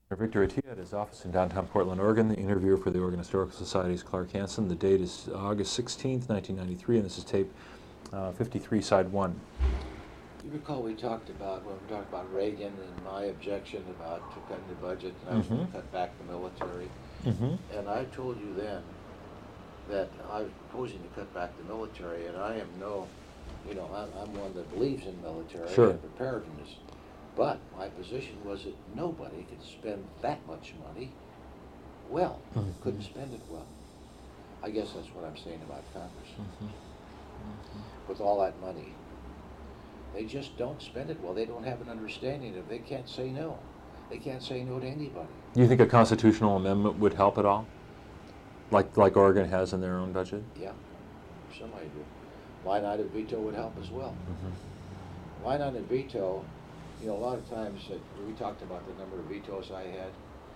Victor Attia at his office in downtown Portland, Oregon. The interviewer for the Oregon Historical Society is Clark Hansen. The date is August 16th, 1993, and this is tape 53, side 1. You recall when we talked about Reagan and my objection about cutting the budget, and I was going to cut back the military. And I told you then that I was proposing to cut back the military, and I am I'm one that believes in military and preparedness. But my position was that nobody could spend that much money well, couldn't spend it well. I guess that's what I'm saying about Congress. With all that money, they just don't spend it well. They don't have an understanding of it. They can't say no. They can't say no to anybody. Do you think a constitutional amendment would help at all? Like Oregon has in their own budget? Yeah, somebody do. Why not a veto would help as well? Why not a veto? A lot of times we talked about the number of vetoes I had.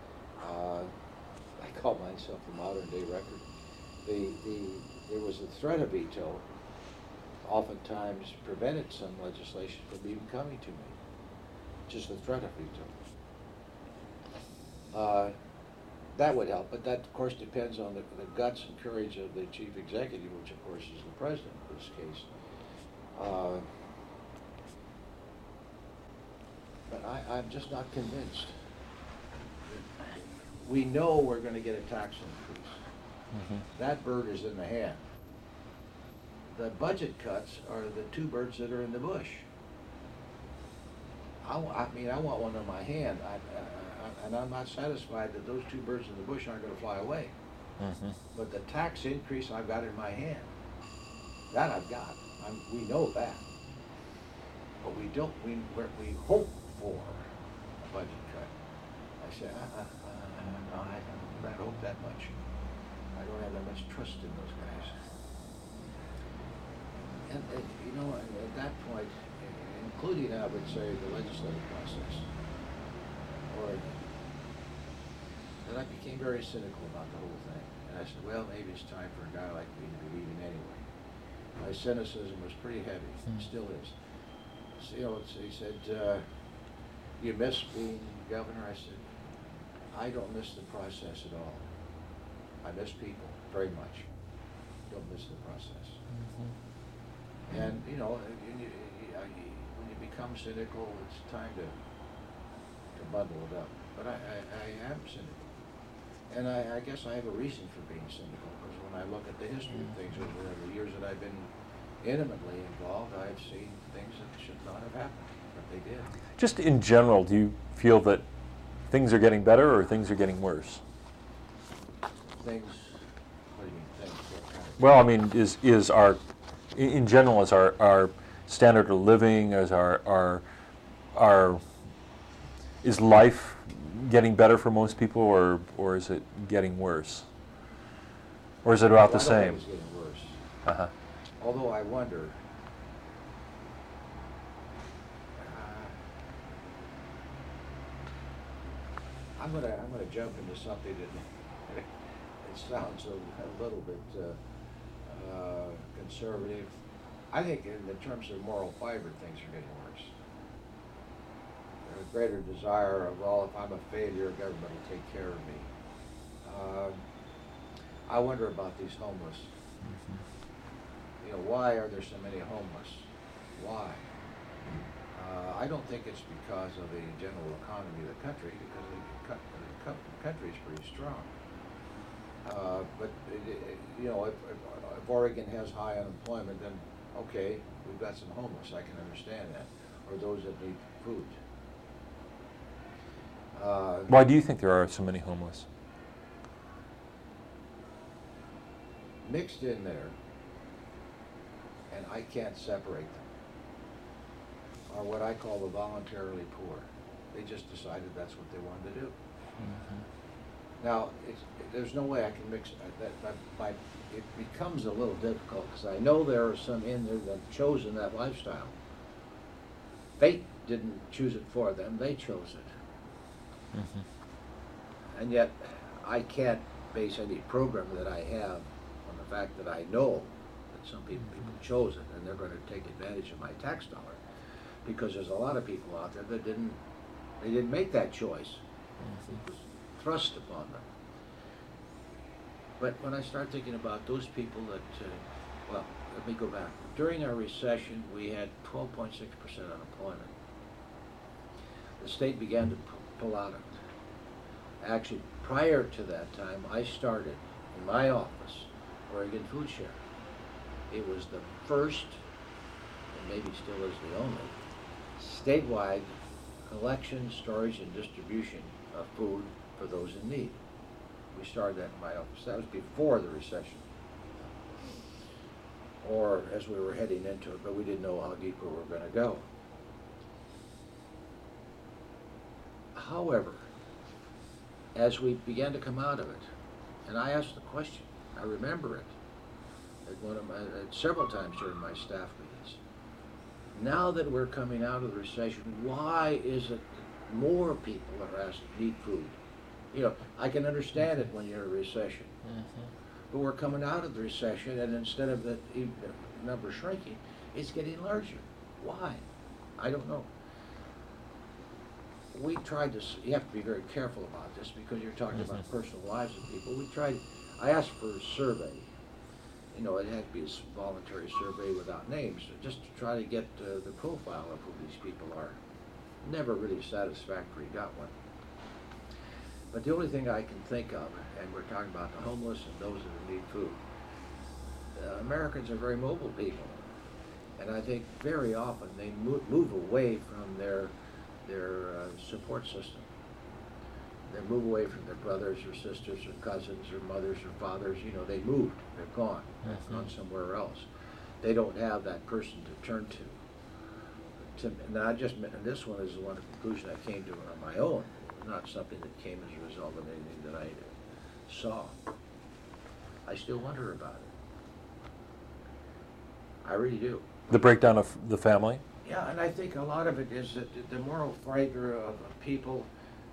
I call myself the modern day record. There was a threat of veto oftentimes prevented some legislation from even coming to me. Just the threat of veto. That would help, but that of course depends on the guts and courage of the chief executive, which of course is the president in this case. But I'm just not convinced. We know we're going to get a tax increase. That bird is in the hand. The budget cuts are the two birds that are in the bush. I want one in my hand, and I'm not satisfied that those two birds in the bush aren't going to fly away. But the tax increase I've got in my hand, that I've got. We know that. But we don't. We hope for a budget cut. I say, no, I don't hope that much. I don't have that much trust in those guys. And at that point, including, I would say, the legislative process, that I became very cynical about the whole thing. And I said, well, maybe it's time for a guy like me to be leaving anyway. My cynicism was pretty heavy, still is. So, he said, you miss being governor? I said, I don't miss the process at all. I miss people very much. Don't miss the process. And when you become cynical, it's time to bundle it up. But I am cynical, and I guess I have a reason for being cynical, because when I look at the history of things over the years that I've been intimately involved, I've seen things that should not have happened, but they did. Just in general, do you feel that things are getting better or things are getting worse? Things. What do you mean things? What kind of Well, I mean, is our in general, is our standard of living, is our is life getting better for most people, or is it getting worse? Or is it about the I don't same? think it's getting worse. Although I wonder, I'm gonna jump into something that it sounds a little bit conservative. I think in the terms of moral fiber, things are getting worse. There's a greater desire of, well, if I'm a failure, government will take care of me. I wonder about these homeless. Why are there so many homeless? Why? I don't think it's because of the general economy of the country, because the country is pretty strong. But if Oregon has high unemployment, then okay, we've got some homeless. I can understand that, or those that need food. Why do you think there are so many homeless? Mixed in there, and I can't separate them, are what I call the voluntarily poor. They just decided that's what they wanted to do. Now, there's no way I can mix that. It becomes a little difficult, because I know there are some in there that have chosen that lifestyle. Fate didn't choose it for them, they chose it. And yet, I can't base any program that I have on the fact that I know that some people chose it, and they're going to take advantage of my tax dollar, because there's a lot of people out there that they didn't make that choice. It was thrust upon them. But when I start thinking about those people that, well, let me go back. During our recession, we had 12.6% unemployment. The state began to pull out of it. Actually, prior to that time, I started in my office, Oregon Food Share. It was the first, and maybe still is the only, statewide collection, storage, and distribution of food for those in need. We started that in my office. That was before the recession, or as we were heading into it, but we didn't know how deep we were going to go. However, as we began to come out of it, and I asked the question, I remember it at several times during my staff meetings. Now that we're coming out of the recession, why is it that more people are asked to need food? You know, I can understand it when you're in a recession, but we're coming out of the recession, and instead of the number shrinking, it's getting larger. Why? I don't know. We tried to, you have to be very careful about this because you're talking about personal lives of people. I asked for a survey. You know, it had to be a voluntary survey without names, just to try to get the profile of who these people are. Never really satisfactory got one. But the only thing I can think of, and we're talking about the homeless and those that need food, Americans are very mobile people. And I think very often they move away from their support system. They move away from their brothers or sisters or cousins or mothers or fathers. You know, they moved, they're gone, they've gone somewhere else. They don't have that person to turn to. Now, and this one is the one conclusion I came to on my own, not something that came as a result of anything that I saw. I still wonder about it. I really do. The breakdown of the family? Yeah, and I think a lot of it is that the moral fiber of people,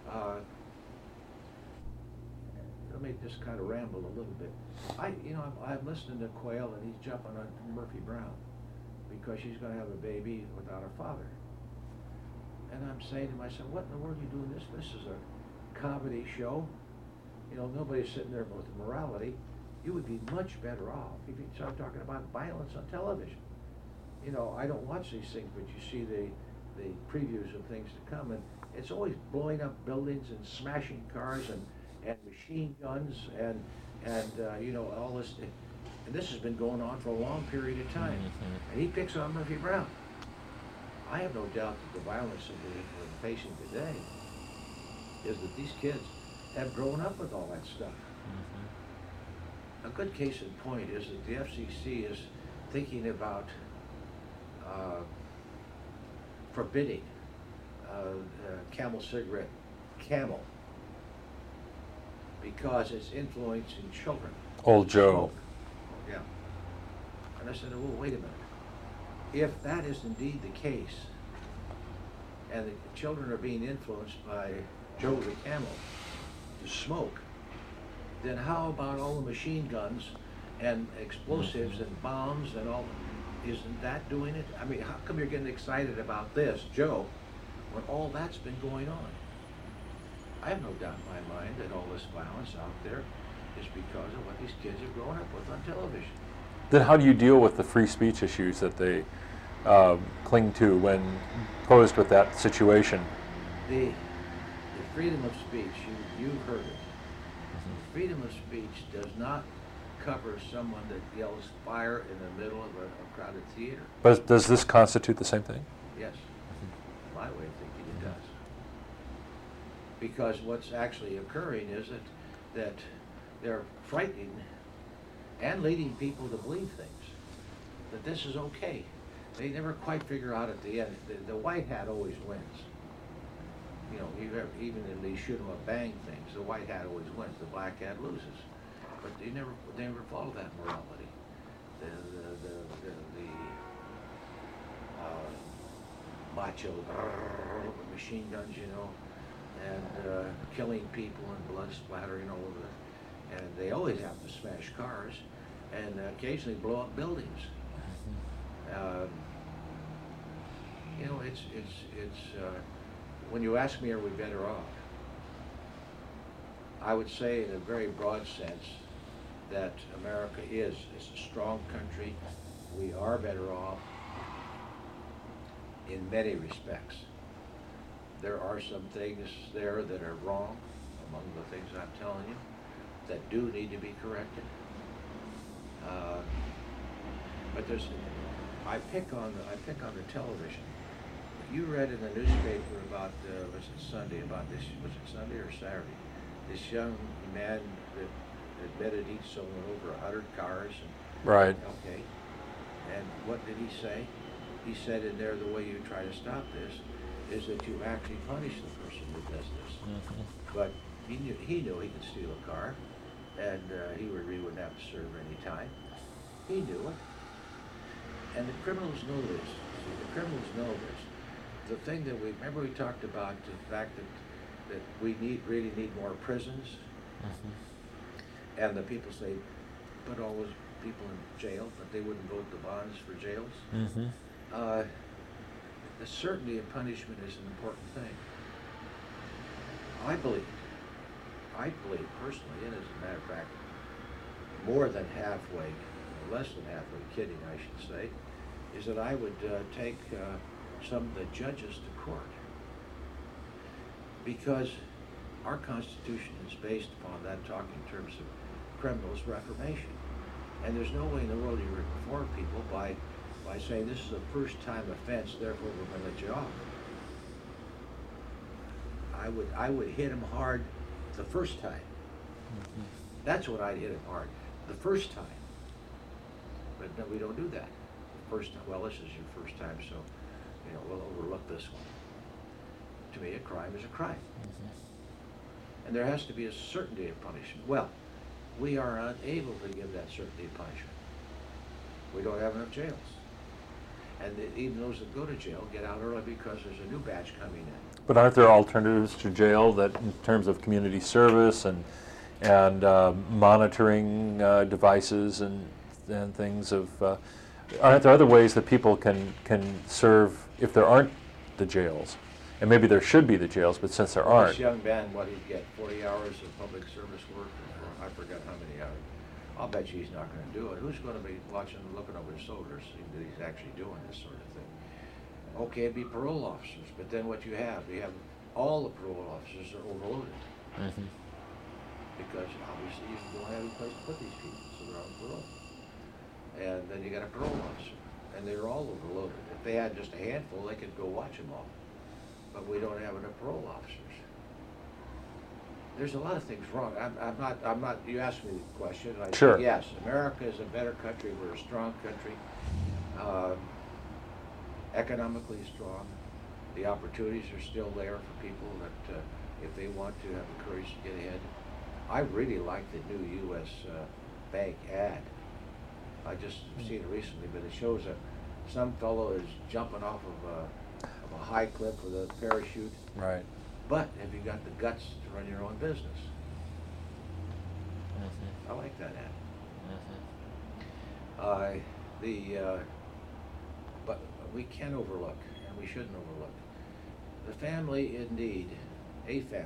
let me just kind of ramble a little bit. I'm listening to Quayle, and he's jumping on Murphy Brown because she's going to have a baby without her father. And I'm saying to myself, what in the world are you doing this? This is a comedy show. You know, nobody's sitting there with morality. You would be much better off if you start talking about violence on television. You know, I don't watch these things, but you see the previews of things to come, and it's always blowing up buildings and smashing cars and machine guns and you know, all this. And this has been going on for a long period of time. And he picks on Murphy Brown. I have no doubt that the violence that we're facing today is that these kids have grown up with all that stuff. A good case in point is that the FCC is thinking about forbidding Camel cigarette, Camel, because it's influencing children. Old Joe. Yeah. And I said, well, wait a minute. If that is indeed the case, and the children are being influenced by Joe the Camel to smoke, then how about all the machine guns and explosives and bombs and all? Isn't that doing it? I mean, how come you're getting excited about this, Joe, when all that's been going on? I have no doubt in my mind that all this violence out there is because of what these kids are growing up with on television. Then how do you deal with the free speech issues that they cling to when posed with that situation? The freedom of speech, you've heard it. Freedom of speech does not cover someone that yells fire in the middle of a crowded theater. But does this constitute the same thing? Yes. My way of thinking, it does. Because what's actually occurring is that they're frightening and leading people to believe things, that this is okay. They never quite figure out at the end. The white hat always wins. You know, even in these shoot 'em up bang things, the white hat always wins. The black hat loses. But they never follow that morality. The macho machine guns, you know, and killing people and blood splattering all over it. And they always have to smash cars and occasionally blow up buildings. You know, it's when you ask me, are we better off? I would say in a very broad sense that America is a strong country. We are better off in many respects. There are some things there that are wrong, among the things I'm telling you, that do need to be corrected. But I pick on the television. You read in the newspaper about, was it Sunday, about this, was it Sunday or Saturday? This young man that admitted he'd stolen over 100 cars. Right. Okay. And what did he say? He said in there, the way you try to stop this is that you actually punish the person who does this. Mm-hmm. But he knew he could steal a car, and he really wouldn't have to serve any time. He knew it. And the criminals know this. See, the criminals know this. The thing that remember we talked about the fact that we really need more prisons. Mm-hmm. And the people say, put all those people in jail, but they wouldn't vote the bonds for jails. Mm-hmm. The certainty of punishment is an important thing. I believe personally, and as a matter of fact, more than halfway, less than halfway kidding, I should say, is that I would take some of the judges to court, because our Constitution is based upon that, talking in terms of criminals' reformation. And there's no way in the world you reform people by saying this is a first-time offense, therefore we're going to let you off. I would hit him hard the first time. Mm-hmm. That's what I'd hit him hard, the first time. But no, we don't do that. The first time, well, this is your first time, so we'll overlook this one. To me, a crime is a crime. Mm-hmm. And there has to be a certainty of punishment. Well, we are unable to give that certainty of punishment. We don't have enough jails. And even those that go to jail get out early because there's a new batch coming in. But aren't there alternatives to jail that, in terms of community service and monitoring devices and things aren't there other ways that people can serve if there aren't the jails? And maybe there should be the jails, but since there aren't. This young man, what he'd get, 40 hours of public service work, or I forgot how many hours. I'll bet you he's not going to do it. Who's going to be watching and looking over his shoulders, seeing that he's actually doing this sort of thing? Okay, it'd be parole officers, but then what you have all the parole officers are overloaded. Mm-hmm. Because obviously you don't have any place to put these people, so they're on parole. And then you got a parole officer, and they're all overloaded. If they had just a handful, they could go watch them all. But we don't have enough parole officers. There's a lot of things wrong. I'm not, you asked me the question, and I Sure. said, yes, America is a better country. We're a strong country. Economically strong. The opportunities are still there for people that, if they want to have the courage to get ahead. I really like the new U.S. Bank ad. I just seen it recently, but it shows that some fellow is jumping off of a high cliff with a parachute. Right. But have you got the guts to run your own business? Mm-hmm. I like that ad. Mm-hmm. But we can overlook, and we shouldn't overlook, the family indeed, a family,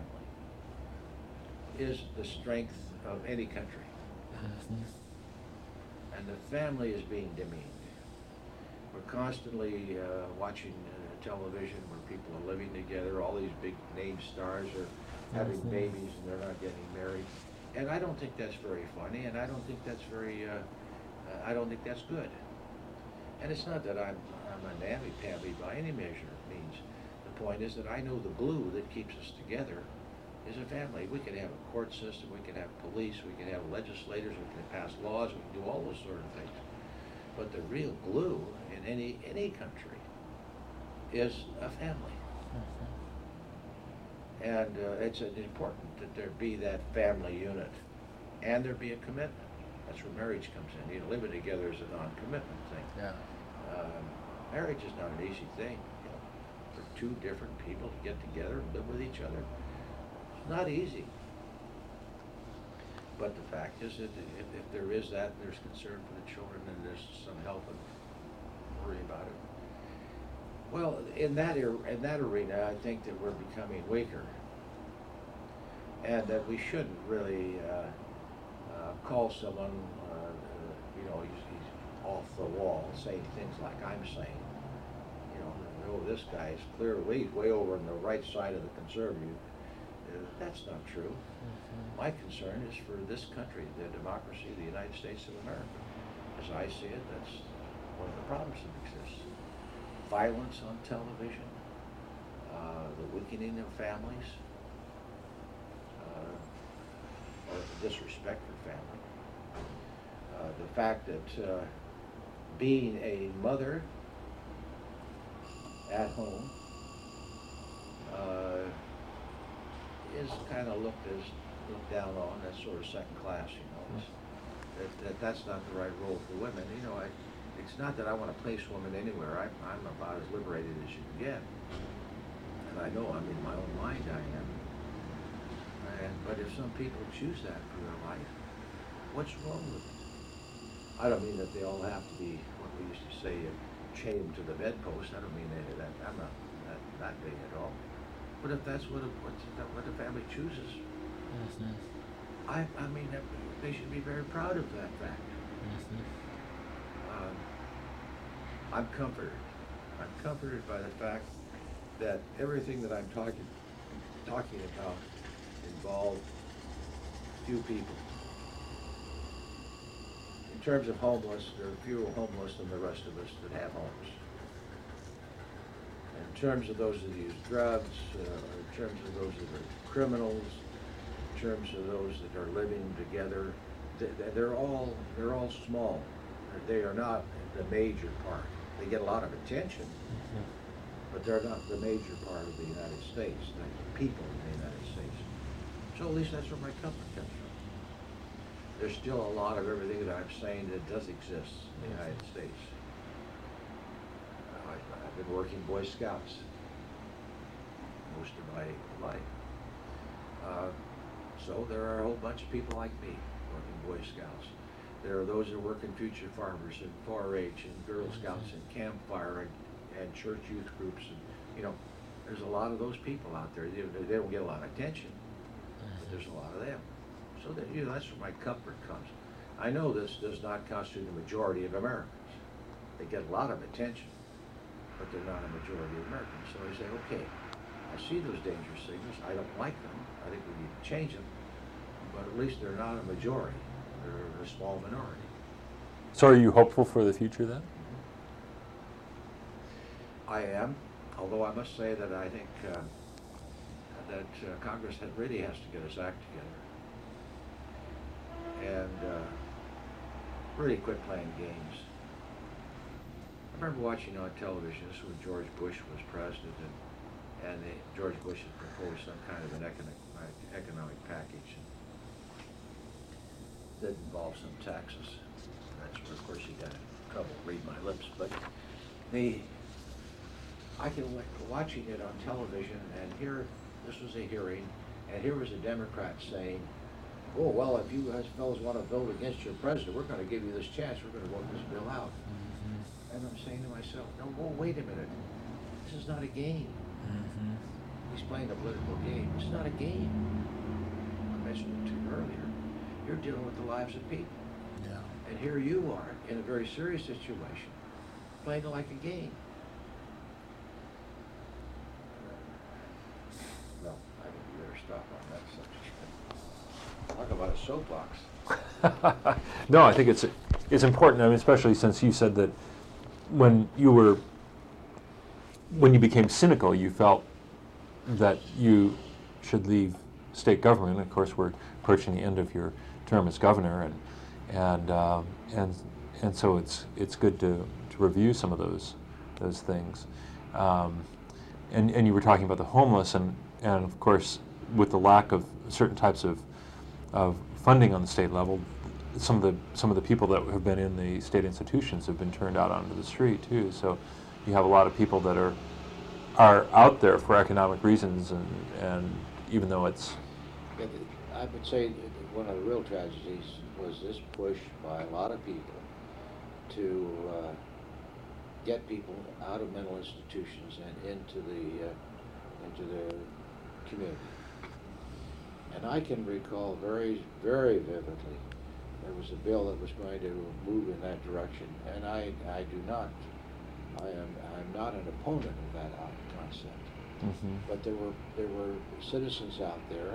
is the strength of any country. Mm-hmm. And the family is being demeaned. We're constantly watching television where people are living together. All these big name stars are having mm-hmm. babies and they're not getting married. And I don't think that's very funny, and I don't think that's I don't think that's good. And it's not that I'm a namby-pamby by any measure means. The point is that I know the glue that keeps us together is a family. We can have a court system, we can have police, we can have legislators, we can pass laws, we can do all those sort of things. But the real glue in any country is a family. Mm-hmm. And it's important that there be that family unit, and there be a commitment. That's where marriage comes in. Living together is a non-commitment thing. Yeah. Marriage is not an easy thing. For two different people to get together and live with each other, it's not easy. But the fact is that if there is that, there's concern for the children, and there's some help and worry about it. Well, in that arena, I think that we're becoming weaker. and that we shouldn't really call someone, he's off the wall, saying things like I'm saying. Oh, this guy is clearly way over on the right side of the conservative. That's not true. My concern is for this country, the democracy of the United States of America. As I see it, that's one of the problems that exists. Violence on television, the weakening of families, or disrespect for family. The fact that being a mother at home is kind of looked down on. That's sort of second class, that's not the right role for women. It's not that I want to place women anywhere. I'm about as liberated as you can get, and I know I'm in my own mind. I am. But if some people choose that for their life, what's wrong with it? I don't mean that they all have to be what we used to say, chained to the bedpost. I don't mean that. I'm not that big at all. But if that's what the family chooses, I mean they should be very proud of that fact. I'm comforted. I'm comforted by the fact that everything that I'm talking about involved few people. In terms of homeless, there are fewer homeless than the rest of us that have homes. In terms of those that use drugs, in terms of those that are criminals, in terms of those that are living together, they're all small. They are not the major part. They get a lot of attention, but they're not the major part of the United States, the people in the United States. So at least that's where my comfort comes from. There's still a lot of everything that I'm saying that does exist in the United States. I've been working Boy Scouts most of my life. So there are a whole bunch of people like me working Boy Scouts. There are those that work in Future Farmers and 4-H and Girl Scouts and Campfire and church youth groups. And, there's a lot of those people out there. They don't get a lot of attention, but there's a lot of them. So that, that's where my comfort comes. I know this does not constitute the majority of Americans. They get a lot of attention, but they're not a majority of Americans. So I say, okay, I see those dangerous signals. I don't like them. I think we need to change them, but at least they're not a majority. They're a small minority. So are you hopeful for the future then? I am, although I must say that I think that Congress really has to get its act together and really quit playing games. I remember watching on television, this was when George Bush was president, and George Bush had proposed some kind of an economic package that involved some taxes. That's where, of course, he got in trouble, read my lips. But I can watching it on television, and this was a hearing, and here was a Democrat saying, oh, well, if you guys fellows want to vote against your president, we're going to give you this chance. We're going to vote this bill out. And I'm saying to myself, no, wait a minute. This is not a game. He's playing a political game. It's not a game. I mentioned it to you earlier. You're dealing with the lives of people. Yeah. And here you are in a very serious situation, playing it like a game. No, I think we better stop on that subject. Talk about a soapbox. No, I think it's important. I mean, especially since you said that when you became cynical, you felt that you should leave state government. Of course, we're approaching the end of your term as governor, and so it's good to review some of those things. And you were talking about the homeless, and of course, with the lack of certain types of funding on the state level, some of the people that have been in the state institutions have been turned out onto the street too. So you have a lot of people that are out there for economic reasons, and even though it's... I would say that one of the real tragedies was this push by a lot of people to get people out of mental institutions and into the community. And I can recall very, very vividly, there was a bill that was going to move in that direction, and I do not. I'm not an opponent of that concept. Mm-hmm. But there were citizens out there,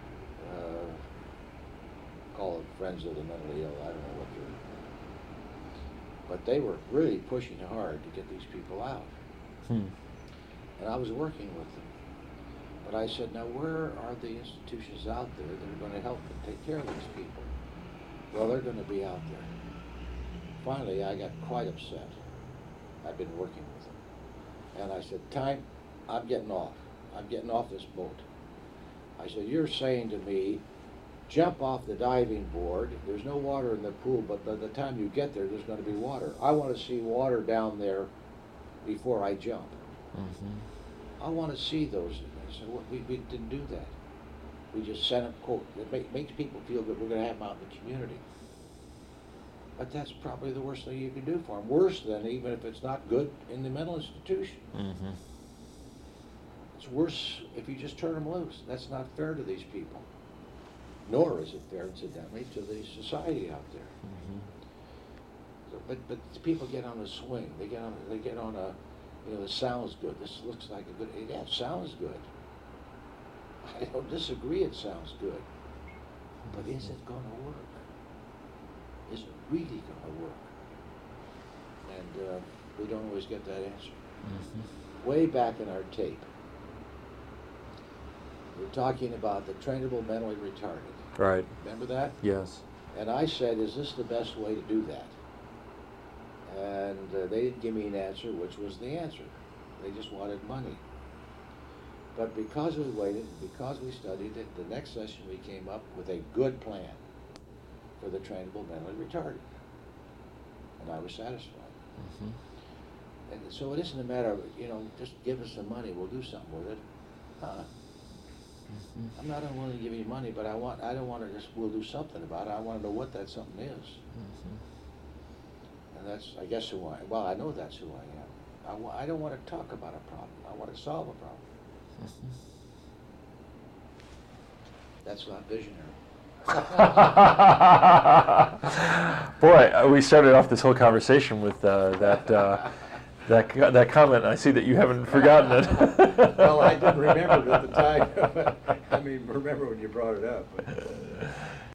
call it Friends of the Mentally Ill, I don't know what they're, but they were really pushing hard to get these people out. Hmm. And I was working with them. But I said, now where are the institutions out there that are going to help and take care of these people? Well, they're going to be out there. Finally, I got quite upset. I've been working with them. And I said, I'm getting off. I'm getting off this boat. I said, you're saying to me, jump off the diving board. There's no water in the pool, but by the time you get there, there's going to be water. I want to see water down there before I jump. Mm-hmm. I want to see those. So we didn't do that. We just sent them, quote, it makes people feel that we're going to have them out in the community. But that's probably the worst thing you can do for them. Worse than even if it's not good in the mental institution. Mm-hmm. It's worse if you just turn them loose. That's not fair to these people. Nor is it fair, incidentally, to the society out there. Mm-hmm. So, but people get on a swing. They get on a, this sounds good. This looks like a good, yeah, it sounds good. I don't disagree it sounds good. But is it going to work? Is it really going to work? And we don't always get that answer. Mm-hmm. Way back in our tape, we're talking about the trainable mentally retarded. Right. Remember that? Yes. And I said, is this the best way to do that? And they didn't give me an answer, which was the answer. They just wanted money. But because we waited, and because we studied it, the next session we came up with a good plan for the trainable mentally retarded. And I was satisfied. Mm-hmm. And so it isn't a matter of, just give us the money, we'll do something with it. Mm-hmm. I'm not unwilling to give you money, but I don't want to just, we'll do something about it. I want to know what that something is. Mm-hmm. And that's, I guess, I know that's who I am. I don't want to talk about a problem. I want to solve a problem. Mm-hmm. That's not visionary. Boy, we started off this whole conversation with that comment. I see that you haven't forgotten it. Well, I didn't remember it at the time. I mean, remember when you brought it up. But,